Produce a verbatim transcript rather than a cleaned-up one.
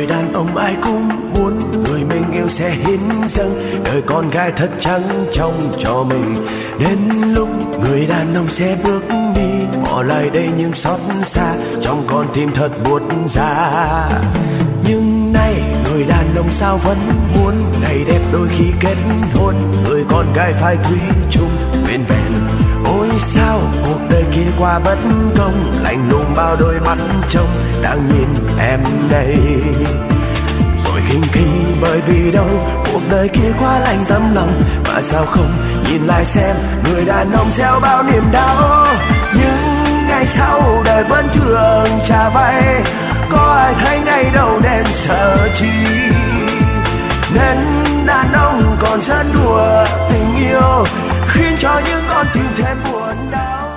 người đàn ông ai cũng muốn người mình yêu sẽ hiến dâng đời con gái thật trắng trong cho mình. Đến lúc người đàn ông sẽ bước đi bỏ lại đây nhưng xót xa trong con tim thật buốt giá. Nhưng nay người đàn ông sao vẫn muốn ngày đẹp đôi khi kết hôn người con gái phải quý chung bên vẹn. Ôi sao cuộc đời kia qua bất công lạnh lùng bao đôi mắt trông đang nhìn em đây rồi khinh khi bởi vì đâu cuộc đời kia quá lạnh tấm lòng mà sao không nhìn lại xem người đàn ông gieo bao niềm đau. Nhưng ngày sau đời vẫn thường trả vay có ai thấy ngày đầu đen sợ chi nên đàn ông còn rất đùa tình yêu khiến cho những con tim thêm buồn đau.